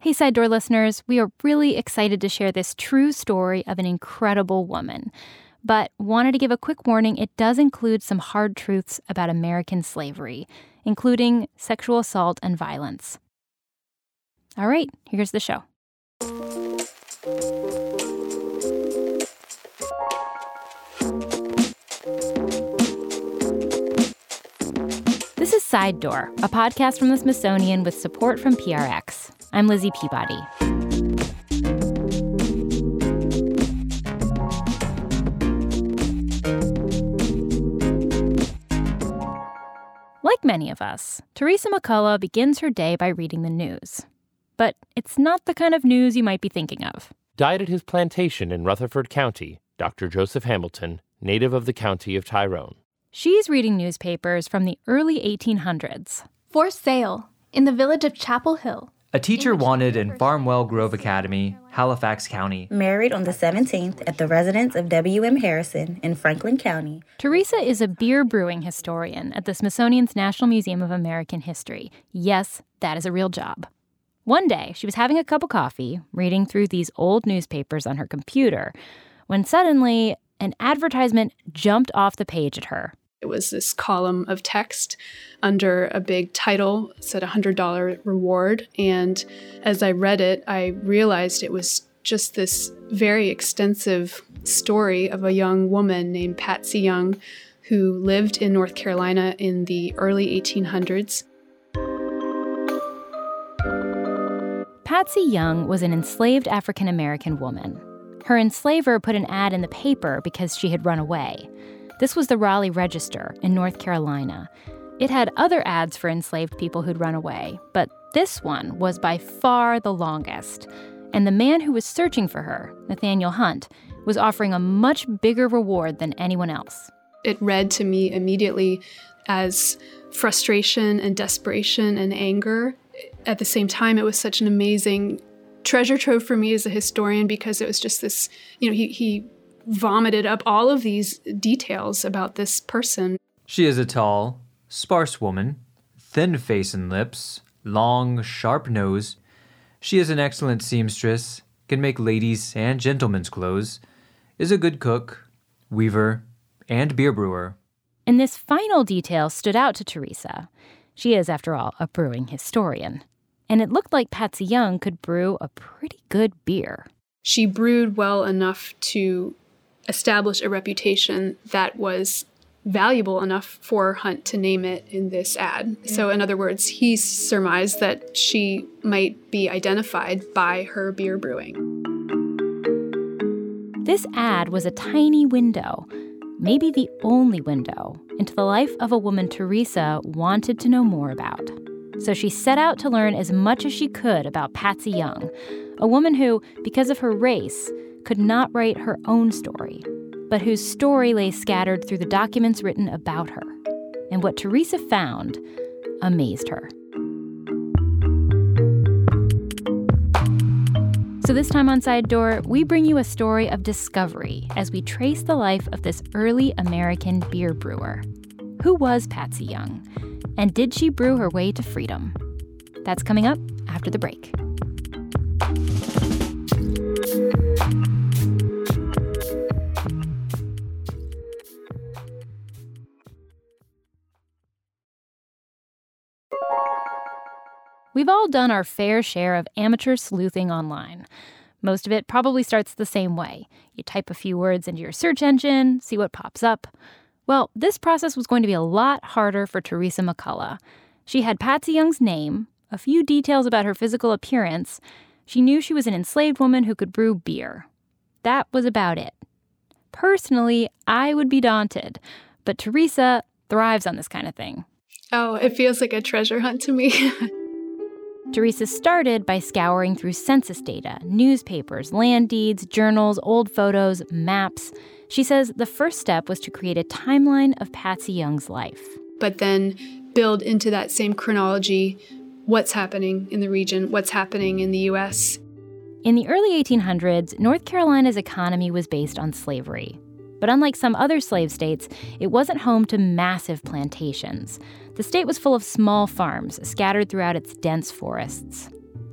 Hey, Side Door listeners, we are really excited to share this true story of an incredible woman. But wanted to give a quick warning, it does include some hard truths about American slavery, including sexual assault and violence. All right, here's the show. This is Side Door, a podcast from the Smithsonian with support from PRX. I'm Lizzie Peabody. Like many of us, Teresa McCullough begins her day by reading the news. But it's not the kind of news you might be thinking of. Died at his plantation in Rutherford County, Dr. Joseph Hamilton, native of the county of Tyrone. She's reading newspapers from the early 1800s. For sale in the village of Chapel Hill. A teacher wanted in Farmwell Grove Academy, Halifax County. Married on the 17th at the residence of W.M. Harrison in Franklin County. Teresa is a beer brewing historian at the Smithsonian's National Museum of American History. Yes, that is a real job. One day, she was having a cup of coffee, reading through these old newspapers on her computer, when suddenly an advertisement jumped off the page at her. It was this column of text under a big title. It said $100 reward. And as I read it, I realized it was just this very extensive story of a young woman named Patsy Young who lived in North Carolina in the early 1800s. Patsy Young was an enslaved African-American woman. Her enslaver put an ad in the paper because she had run away. This was the Raleigh Register in North Carolina. It had other ads for enslaved people who'd run away, but this one was by far the longest. And the man who was searching for her, Nathaniel Hunt, was offering a much bigger reward than anyone else. It read to me immediately as frustration and desperation and anger. At the same time, it was such an amazing treasure trove for me as a historian because it was just this, he vomited up all of these details about this person. She is a tall, sparse woman, thin face and lips, long, sharp nose. She is an excellent seamstress, can make ladies' and gentlemen's clothes, is a good cook, weaver, and beer brewer. And this final detail stood out to Teresa. She is, after all, a brewing historian. And it looked like Patsy Young could brew a pretty good beer. She brewed well enough to establish a reputation that was valuable enough for Hunt to name it in this ad. So in other words, he surmised that she might be identified by her beer brewing. This ad was a tiny window, maybe the only window, into the life of a woman Teresa wanted to know more about. So she set out to learn as much as she could about Patsy Young, a woman who, because of her race, could not write her own story, but whose story lay scattered through the documents written about her. And what Teresa found amazed her. So this time on Side Door, we bring you a story of discovery as we trace the life of this early American beer brewer. Who was Patsy Young? And did she brew her way to freedom? That's coming up after the break. We've all done our fair share of amateur sleuthing online. Most of it probably starts the same way. You type a few words into your search engine, see what pops up. Well, this process was going to be a lot harder for Teresa McCullough. She had Patsy Young's name, a few details about her physical appearance. She knew she was an enslaved woman who could brew beer. That was about it. Personally, I would be daunted, but Teresa thrives on this kind of thing. Oh, it feels like a treasure hunt to me. Teresa started by scouring through census data, newspapers, land deeds, journals, old photos, maps. She says the first step was to create a timeline of Patsy Young's life. But then build into that same chronology what's happening in the region, what's happening in the U.S. In the early 1800s, North Carolina's economy was based on slavery. But unlike some other slave states, it wasn't home to massive plantations. The state was full of small farms scattered throughout its dense forests.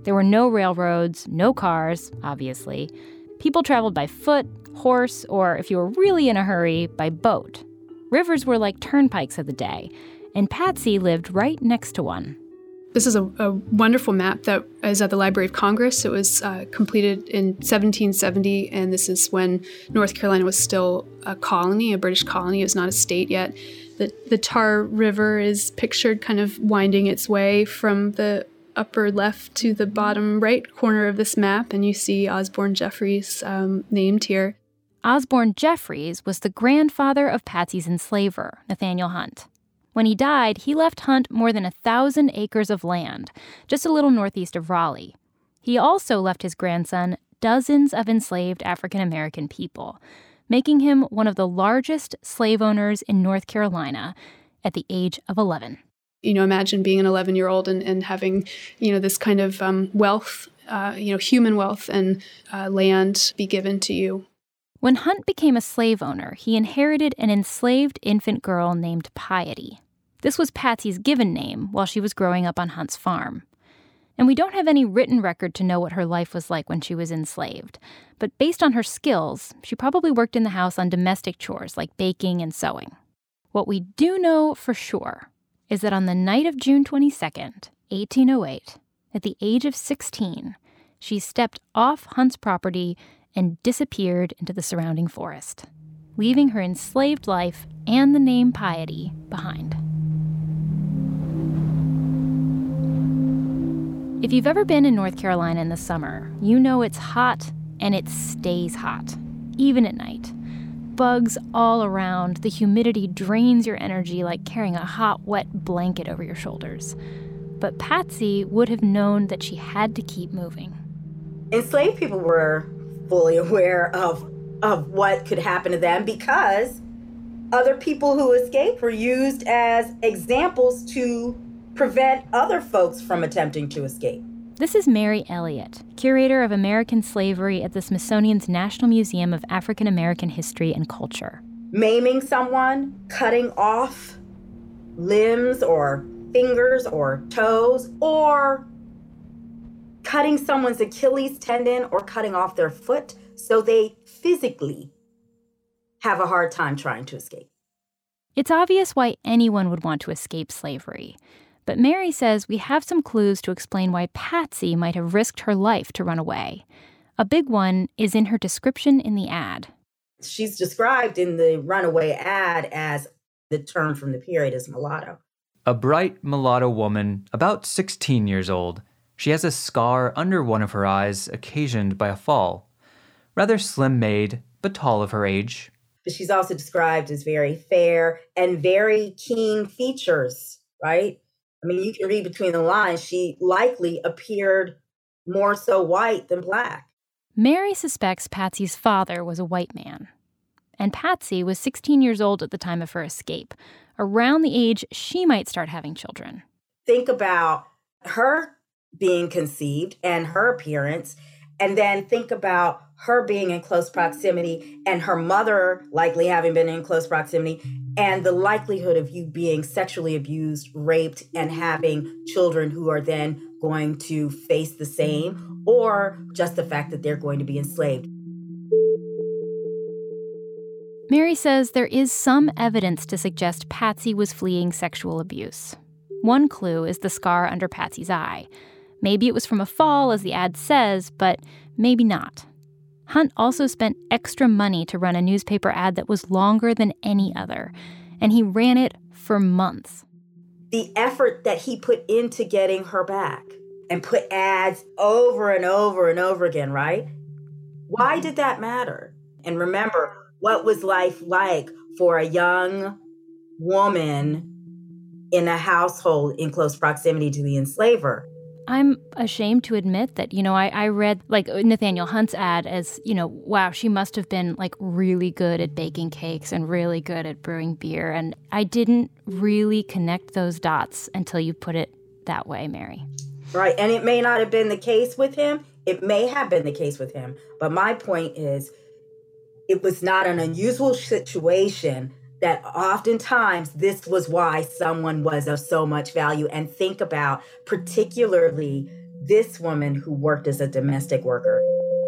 There were no railroads, no cars, obviously. People traveled by foot, horse, or if you were really in a hurry, by boat. Rivers were like turnpikes of the day, and Patsy lived right next to one. This is a wonderful map that is at the Library of Congress. It was completed in 1770, and this is when North Carolina was still a colony, a British colony. It was not a state yet. The Tar River is pictured kind of winding its way from the upper left to the bottom right corner of this map, and you see Osborne Jeffries named here. Osborne Jeffries was the grandfather of Patsy's enslaver, Nathaniel Hunt. When he died, he left Hunt more than 1,000 acres of land, just a little northeast of Raleigh. He also left his grandson dozens of enslaved African American people, making him one of the largest slave owners in North Carolina at the age of 11. Imagine being an 11-year-old and having, this kind of wealth, human wealth and land be given to you. When Hunt became a slave owner, he inherited an enslaved infant girl named Piety. This was Patsy's given name while she was growing up on Hunt's farm. And we don't have any written record to know what her life was like when she was enslaved. But based on her skills, she probably worked in the house on domestic chores like baking and sewing. What we do know for sure is that on the night of June 22nd, 1808, at the age of 16, she stepped off Hunt's property and disappeared into the surrounding forest, leaving her enslaved life and the name Piety behind. If you've ever been in North Carolina in the summer, you know it's hot and it stays hot, even at night. Bugs all around, the humidity drains your energy like carrying a hot, wet blanket over your shoulders. But Patsy would have known that she had to keep moving. Enslaved people were fully aware of what could happen to them because other people who escaped were used as examples to prevent other folks from attempting to escape. This is Mary Elliott, curator of American slavery at the Smithsonian's National Museum of African American History and Culture. Maiming someone, cutting off limbs or fingers or toes, or cutting someone's Achilles tendon or cutting off their foot so they physically have a hard time trying to escape. It's obvious why anyone would want to escape slavery. But Mary says we have some clues to explain why Patsy might have risked her life to run away. A big one is in her description in the ad. She's described in the runaway ad as the term from the period as mulatto. A bright mulatto woman, about 16 years old. She has a scar under one of her eyes occasioned by a fall. Rather slim-made, but tall of her age. But she's also described as very fair and very keen features, right? I mean, you can read between the lines. She likely appeared more so white than black. Mary suspects Patsy's father was a white man. And Patsy was 16 years old at the time of her escape, around the age she might start having children. Think about her being conceived and her appearance, and then think about her being in close proximity and her mother likely having been in close proximity, and the likelihood of you being sexually abused, raped, and having children who are then going to face the same, or just the fact that they're going to be enslaved. Mary says there is some evidence to suggest Patsy was fleeing sexual abuse. One clue is the scar under Patsy's eye. Maybe it was from a fall, as the ad says, but maybe not. Hunt also spent extra money to run a newspaper ad that was longer than any other, and he ran it for months. The effort that he put into getting her back and put ads over and over and over again, right? Why did that matter? And remember, what was life like for a young woman in a household in close proximity to the enslaver? I'm ashamed to admit that, I read Nathaniel Hunt's ad as, wow, she must have been really good at baking cakes and really good at brewing beer. And I didn't really connect those dots until you put it that way, Mary. Right. And it may not have been the case with him. It may have been the case with him. But my point is, it was not an unusual situation that oftentimes this was why someone was of so much value. And think about particularly this woman who worked as a domestic worker.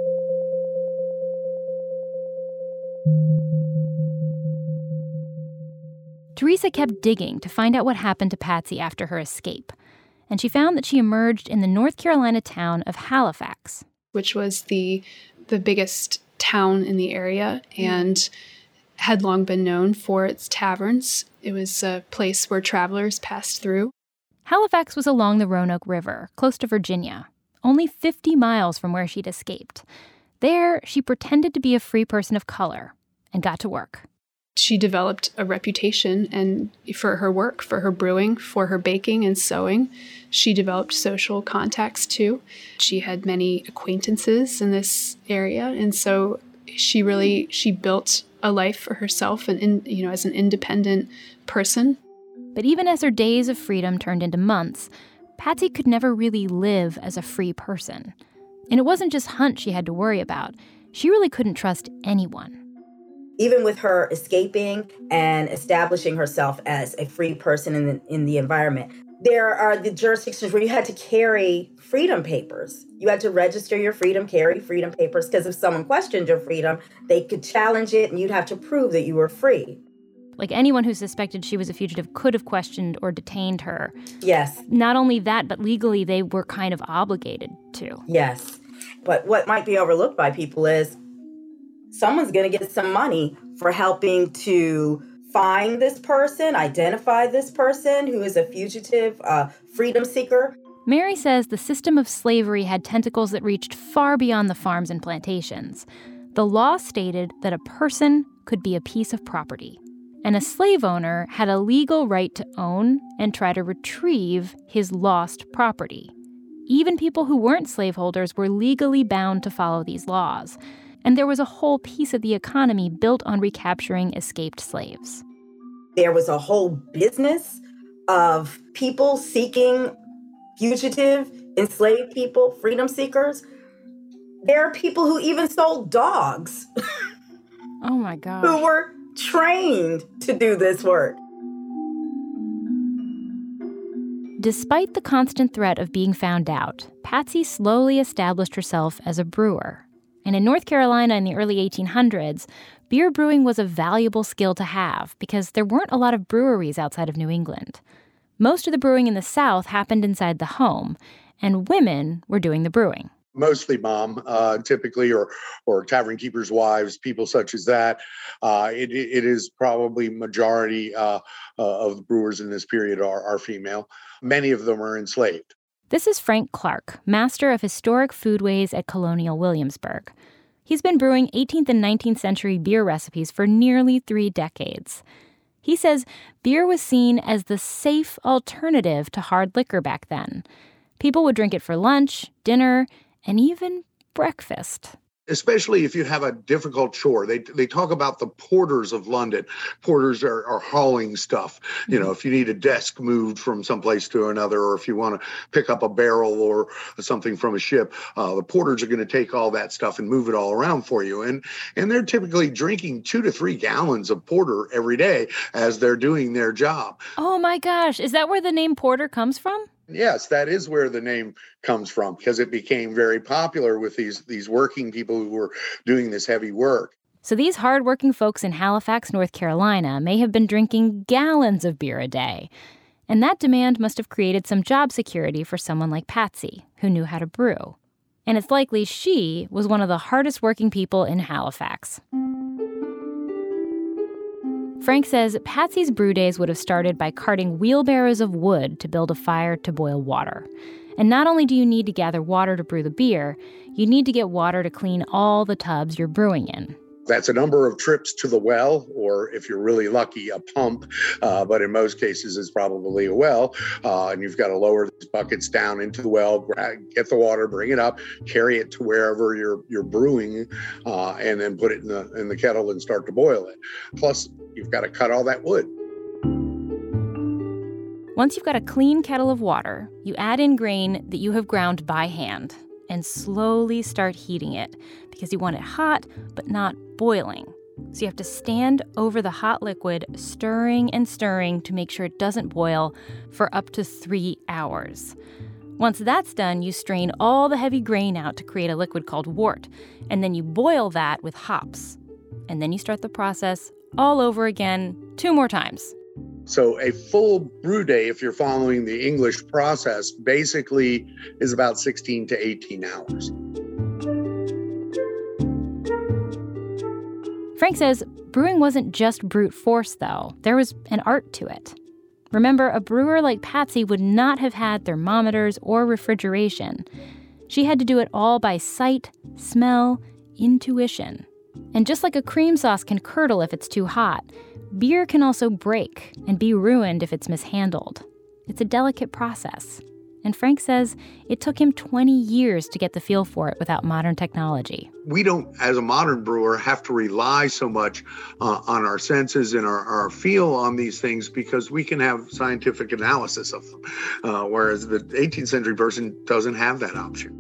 Teresa kept digging to find out what happened to Patsy after her escape, and she found that she emerged in the North Carolina town of Halifax, which was the biggest town in the area and had long been known for its taverns. It was a place where travelers passed through. Halifax was along the Roanoke River, close to Virginia, only 50 miles from where she'd escaped. There, she pretended to be a free person of color and got to work. She developed a reputation and for her work, for her brewing, for her baking and sewing. She developed social contacts too. She had many acquaintances in this area, and so she built a life for herself and as an independent person. But even as her days of freedom turned into months, Patsy could never really live as a free person. And it wasn't just Hunt she had to worry about. She really couldn't trust anyone. Even with her escaping and establishing herself as a free person in the environment, there are the jurisdictions where you had to carry freedom papers. You had to register your freedom, carry freedom papers, because if someone questioned your freedom, they could challenge it and you'd have to prove that you were free. Like anyone who suspected she was a fugitive could have questioned or detained her. Yes. Not only that, but legally they were kind of obligated to. Yes. But what might be overlooked by people is someone's going to get some money for helping to find this person, identify this person who is a fugitive, freedom seeker. Mary says the system of slavery had tentacles that reached far beyond the farms and plantations. The law stated that a person could be a piece of property, and a slave owner had a legal right to own and try to retrieve his lost property. Even people who weren't slaveholders were legally bound to follow these laws. And there was a whole piece of the economy built on recapturing escaped slaves. There was a whole business of people seeking fugitive, enslaved people, freedom seekers. There are people who even sold dogs. Oh my God. Who were trained to do this work. Despite the constant threat of being found out, Patsy slowly established herself as a brewer. And in North Carolina in the early 1800s, beer brewing was a valuable skill to have because there weren't a lot of breweries outside of New England. Most of the brewing in the South happened inside the home, and women were doing the brewing. Mostly mom, typically, or tavern keepers' wives, people such as that. It is probably majority of the brewers in this period are female. Many of them are enslaved. This is Frank Clark, master of historic foodways at Colonial Williamsburg. He's been brewing 18th and 19th century beer recipes for nearly 3 decades. He says beer was seen as the safe alternative to hard liquor back then. People would drink it for lunch, dinner, and even breakfast. Especially if you have a difficult chore. They talk about the porters of London. Porters are hauling stuff. You know, if you need a desk moved from someplace to another, or if you want to pick up a barrel or something from a ship, the porters are going to take all that stuff and move it all around for you. And they're typically drinking 2 to 3 gallons of porter every day as they're doing their job. Oh my gosh, is that where the name porter comes from? Yes, that is where the name comes from, because it became very popular with these working people who were doing this heavy work. So these hardworking folks in Halifax, North Carolina, may have been drinking gallons of beer a day. And that demand must have created some job security for someone like Patsy, who knew how to brew. And it's likely she was one of the hardest working people in Halifax. Frank says Patsy's brew days would have started by carting wheelbarrows of wood to build a fire to boil water. And not only do you need to gather water to brew the beer, you need to get water to clean all the tubs you're brewing in. That's a number of trips to the well, or if you're really lucky, a pump. But in most cases, it's probably a well. And you've got to lower these buckets down into the well, get the water, bring it up, carry it to wherever you're brewing, and then put it in the kettle and start to boil it. Plus, you've got to cut all that wood. Once you've got a clean kettle of water, you add in grain that you have ground by hand and slowly start heating it because you want it hot but not boiling. So you have to stand over the hot liquid, stirring and stirring to make sure it doesn't boil for up to 3 hours. Once that's done, you strain all the heavy grain out to create a liquid called wort, and then you boil that with hops. And then you start the process all over again 2 more times. So a full brew day, if you're following the English process, basically is about 16 to 18 hours. Frank says brewing wasn't just brute force, though. There was an art to it. Remember, a brewer like Patsy would not have had thermometers or refrigeration. She had to do it all by sight, smell, intuition. And just like a cream sauce can curdle if it's too hot, beer can also break and be ruined if it's mishandled. It's a delicate process. And Frank says it took him 20 years to get the feel for it without modern technology. We don't, as a modern brewer, have to rely so much on our senses and our feel on these things because we can have scientific analysis of them, whereas the 18th century person doesn't have that option.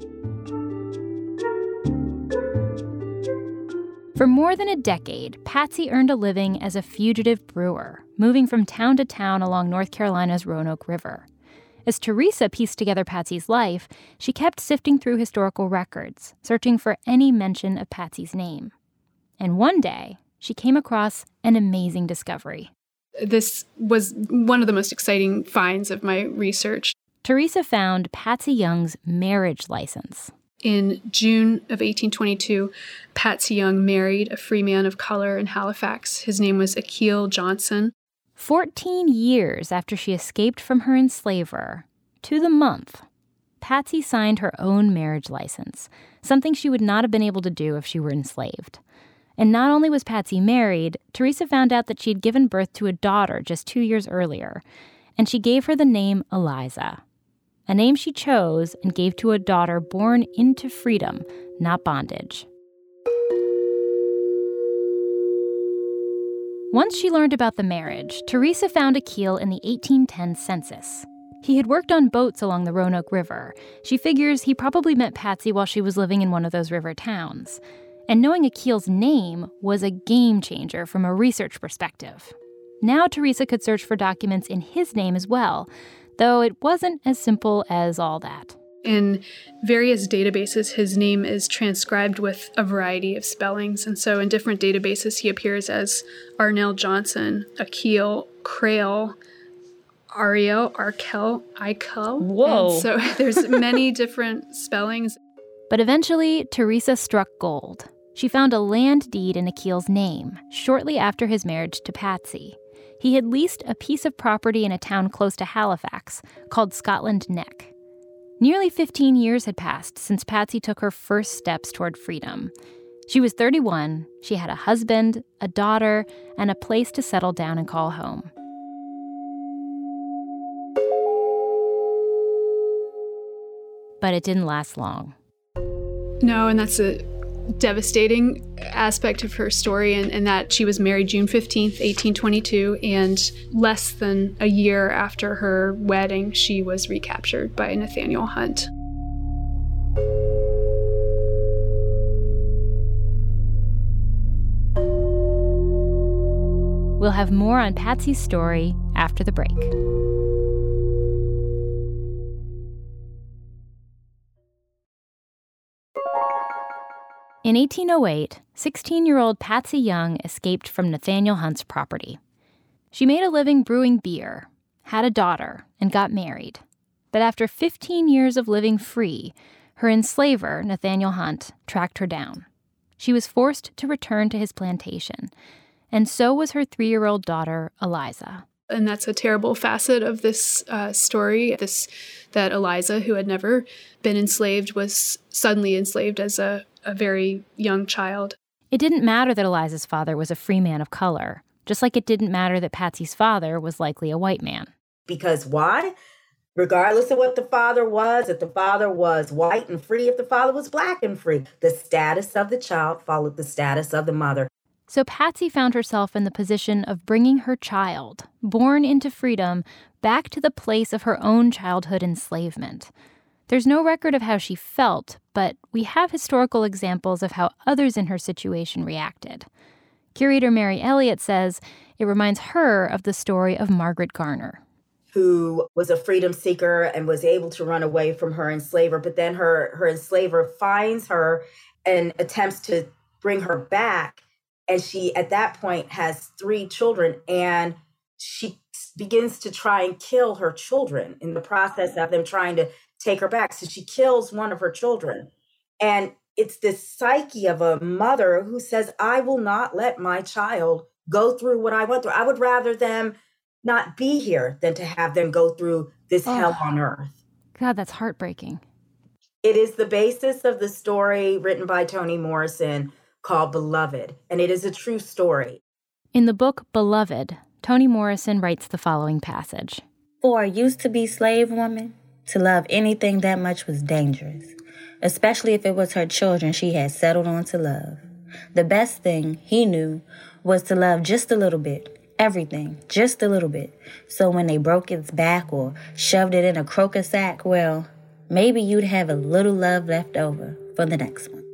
For more than a decade, Patsy earned a living as a fugitive brewer, moving from town to town along North Carolina's Roanoke River. As Teresa pieced together Patsy's life, she kept sifting through historical records, searching for any mention of Patsy's name. And one day, she came across an amazing discovery. This was one of the most exciting finds of my research. Teresa found Patsy Young's marriage license. In June of 1822, Patsy Young married a free man of color in Halifax. His name was Akil Johnson. 14 years after she escaped from her enslaver, to the month, Patsy signed her own marriage license, something she would not have been able to do if she were enslaved. And not only was Patsy married, Teresa found out that she had given birth to a daughter just 2 years earlier, and she gave her the name Eliza, a name she chose and gave to a daughter born into freedom, not bondage. Once she learned about the marriage, Teresa found Akil in the 1810 census. He had worked on boats along the Roanoke River. She figures he probably met Patsy while she was living in one of those river towns. And knowing Akil's name was a game changer from a research perspective. Now Teresa could search for documents in his name as well, though it wasn't as simple as all that. In various databases, his name is transcribed with a variety of spellings. And so in different databases, he appears as Arnell Johnson, Akil, Crail, Ariel, Arkel, Ikel. Whoa. And so there's many different spellings. But eventually, Teresa struck gold. She found a land deed in Akil's name shortly after his marriage to Patsy. He had leased a piece of property in a town close to Halifax called Scotland Neck. Nearly 15 years had passed since Patsy took her first steps toward freedom. She was 31, she had a husband, a daughter, and a place to settle down and call home. But it didn't last long. No, and that's a devastating aspect of her story, and that she was married June 15th, 1822, and less than a year after her wedding, she was recaptured by Nathaniel Hunt. We'll have more on Patsy's story after the break. In 1808, 16-year-old Patsy Young escaped from Nathaniel Hunt's property. She made a living brewing beer, had a daughter, and got married. But after 15 years of living free, her enslaver, Nathaniel Hunt, tracked her down. She was forced to return to his plantation, and so was her 3-year-old daughter, Eliza. And that's a terrible facet of this story, that Eliza, who had never been enslaved, was suddenly enslaved as a very young child. It didn't matter that Eliza's father was a free man of color, just like it didn't matter that Patsy's father was likely a white man. Because why? Regardless of what the father was, if the father was white and free, if the father was black and free, the status of the child followed the status of the mother. So Patsy found herself in the position of bringing her child, born into freedom, back to the place of her own childhood enslavement. There's no record of how she felt, but we have historical examples of how others in her situation reacted. Curator Mary Elliott says it reminds her of the story of Margaret Garner. who was a freedom seeker and was able to run away from her enslaver. But then her enslaver finds her and attempts to bring her back. And she, at that point, has 3 children. And she begins to try and kill her children in the process of them trying to take her back. So she kills one of her children. And it's this psyche of a mother who says, I will not let my child go through what I went through. I would rather them not be here than to have them go through this hell on earth. God, that's heartbreaking. It is the basis of the story written by Toni Morrison called Beloved, and it is a true story. In the book Beloved, Toni Morrison writes the following passage. For a used-to-be slave woman, to love anything that much was dangerous, especially if it was her children she had settled on to love. The best thing, he knew, was to love just a little bit. Everything, just a little bit. So when they broke its back or shoved it in a croaker sack, well, maybe you'd have a little love left over for the next one.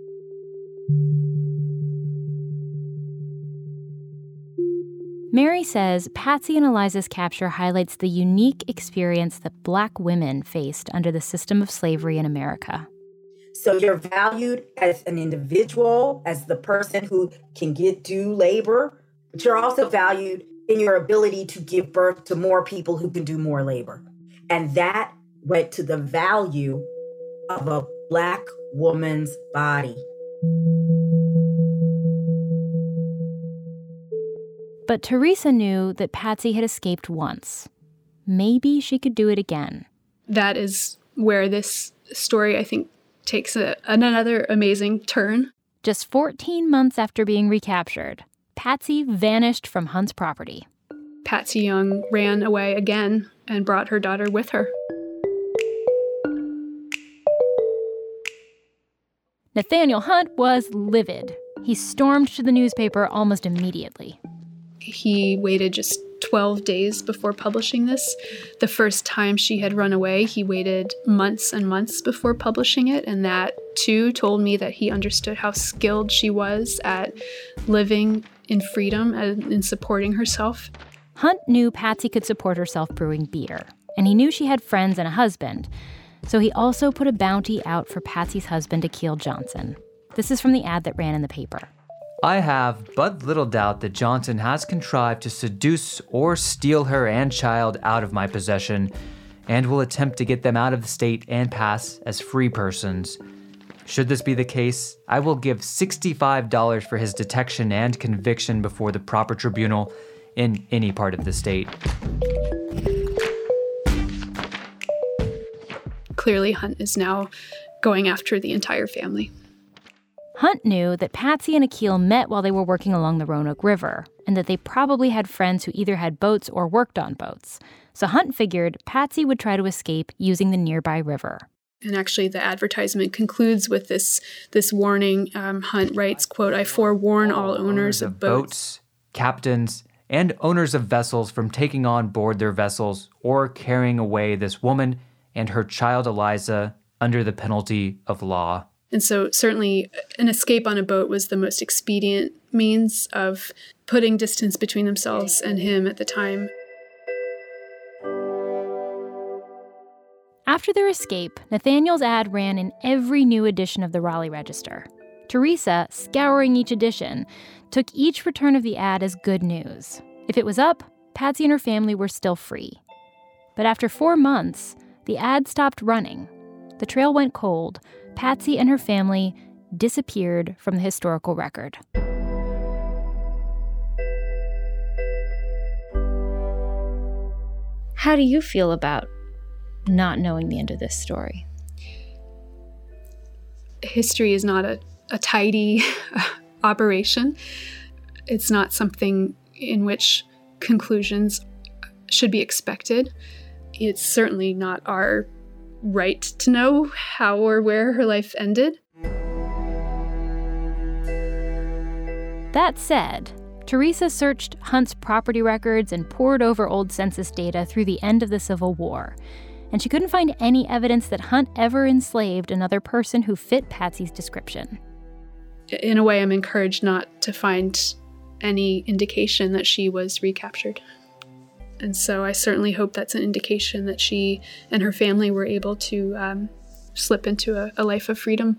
Mary says Patsy and Eliza's capture highlights the unique experience that Black women faced under the system of slavery in America. So you're valued as an individual, as the person who can do labor, but you're also valued in your ability to give birth to more people who can do more labor. And that went to the value of a Black woman's body. But Teresa knew that Patsy had escaped once. Maybe she could do it again. That is where this story, I think, takes another amazing turn. Just 14 months after being recaptured, Patsy vanished from Hunt's property. Patsy Young ran away again and brought her daughter with her. Nathaniel Hunt was livid. He stormed to the newspaper almost immediately. He waited just 12 days before publishing this. The first time she had run away, he waited months and months before publishing it, and that, too, told me that he understood how skilled she was at living in freedom and in supporting herself. Hunt knew Patsy could support herself brewing beer, and he knew she had friends and a husband, so he also put a bounty out for Patsy's husband, Akil Johnson. This is from the ad that ran in the paper. I have but little doubt that Johnson has contrived to seduce or steal her and child out of my possession, and will attempt to get them out of the state and pass as free persons. Should this be the case, I will give $65 for his detection and conviction before the proper tribunal in any part of the state. Clearly, Hunt is now going after the entire family. Hunt knew that Patsy and Akil met while they were working along the Roanoke River, and that they probably had friends who either had boats or worked on boats. So Hunt figured Patsy would try to escape using the nearby river. And actually, the advertisement concludes with this warning. Hunt writes, quote, I forewarn all owners of boats, captains, and owners of vessels from taking on board their vessels or carrying away this woman and her child Eliza under the penalty of law. And so certainly an escape on a boat was the most expedient means of putting distance between themselves and him at the time. After their escape, Nathaniel's ad ran in every new edition of the Raleigh Register. Teresa, scouring each edition, took each return of the ad as good news. If it was up, Patsy and her family were still free. But after 4 months, the ad stopped running. The trail went cold. Patsy and her family disappeared from the historical record. How do you feel about not knowing the end of this story? History is not a tidy operation. It's not something in which conclusions should be expected. It's certainly not our right to know how or where her life ended. That said, Teresa searched Hunt's property records and pored over old census data through the end of the Civil War, and she couldn't find any evidence that Hunt ever enslaved another person who fit Patsy's description. In a way, I'm encouraged not to find any indication that she was recaptured. And so I certainly hope that's an indication that she and her family were able to slip into a life of freedom.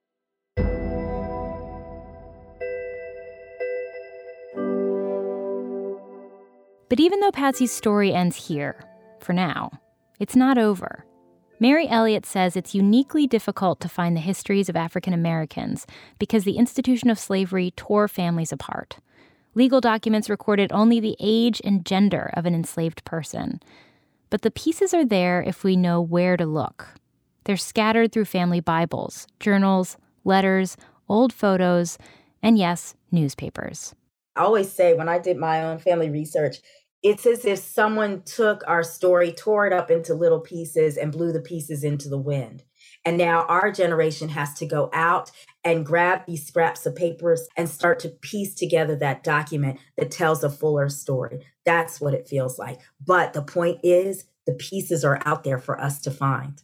But even though Patsy's story ends here, for now, it's not over. Mary Elliott says it's uniquely difficult to find the histories of African Americans because the institution of slavery tore families apart. Legal documents recorded only the age and gender of an enslaved person. But the pieces are there if we know where to look. They're scattered through family Bibles, journals, letters, old photos, and yes, newspapers. I always say when I did my own family research, it's as if someone took our story, tore it up into little pieces, and blew the pieces into the wind. And now our generation has to go out and grab these scraps of papers and start to piece together that document that tells a fuller story. That's what it feels like. But the point is, the pieces are out there for us to find.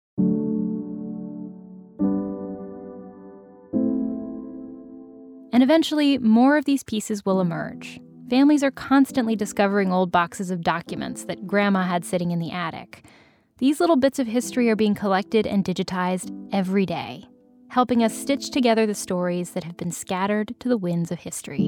And eventually, more of these pieces will emerge. Families are constantly discovering old boxes of documents that Grandma had sitting in the attic. These little bits of history are being collected and digitized every day, helping us stitch together the stories that have been scattered to the winds of history.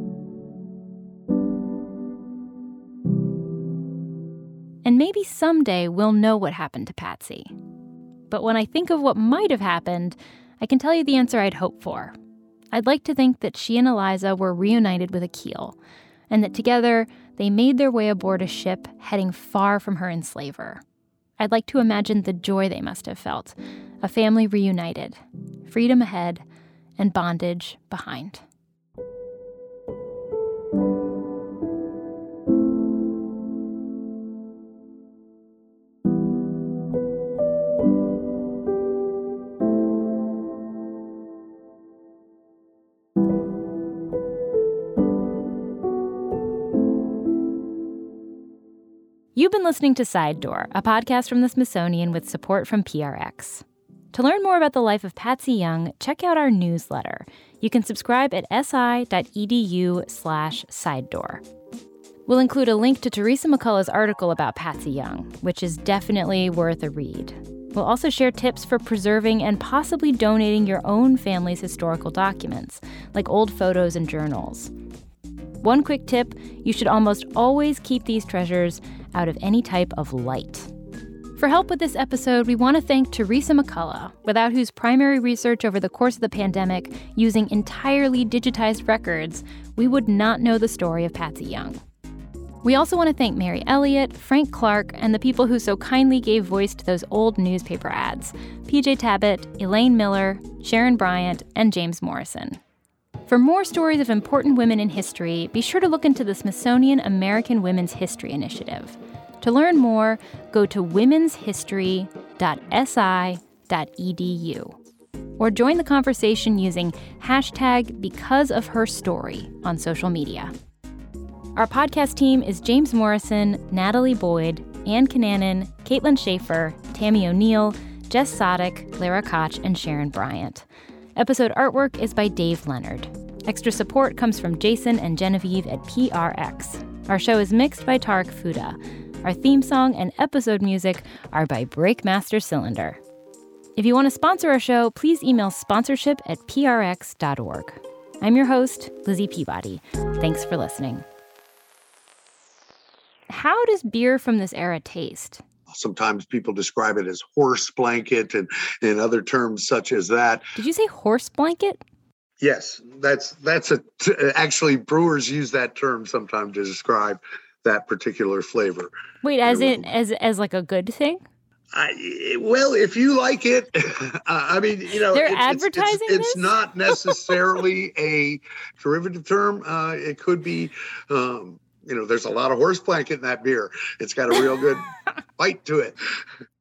And maybe someday we'll know what happened to Patsy. But when I think of what might have happened, I can tell you the answer I'd hope for. I'd like to think that she and Eliza were reunited with Akil, and that together they made their way aboard a ship heading far from her enslaver. I'd like to imagine the joy they must have felt, a family reunited, freedom ahead, and bondage behind. You've been listening to Side Door, a podcast from the Smithsonian with support from PRX. To learn more about the life of Patsy Young, check out our newsletter. You can subscribe at si.edu/sidedoor. We'll include a link to Teresa McCullough's article about Patsy Young, which is definitely worth a read. We'll also share tips for preserving and possibly donating your own family's historical documents, like old photos and journals. One quick tip, you should almost always keep these treasures out of any type of light. For help with this episode, we want to thank Teresa McCullough, without whose primary research over the course of the pandemic, using entirely digitized records, we would not know the story of Patsy Young. We also want to thank Mary Elliott, Frank Clark, and the people who so kindly gave voice to those old newspaper ads, PJ Tabbitt, Elaine Miller, Sharon Bryant, and James Morrison. For more stories of important women in history, be sure to look into the Smithsonian American Women's History Initiative. To learn more, go to womenshistory.si.edu or join the conversation using #BecauseOfHerStory on social media. Our podcast team is James Morrison, Natalie Boyd, Ann Kinanen, Caitlin Schaefer, Tammy O'Neill, Jess Sadek, Lara Koch, and Sharon Bryant. Episode artwork is by Dave Leonard. Extra support comes from Jason and Genevieve at PRX. Our show is mixed by Tarek Fuda. Our theme song and episode music are by Breakmaster Cylinder. If you want to sponsor our show, please email sponsorship@prx.org. I'm your host, Lizzie Peabody. Thanks for listening. How does beer from this era taste? Sometimes people describe it as horse blanket and other terms such as that. Did you say horse blanket? Yes, actually brewers use that term sometimes to describe that particular flavor. Wait, as like a good thing? Well, if you like it, I mean, they're advertising this? It's not necessarily a derivative term. It could be, there's a lot of horse blanket in that beer. It's got a real good bite to it.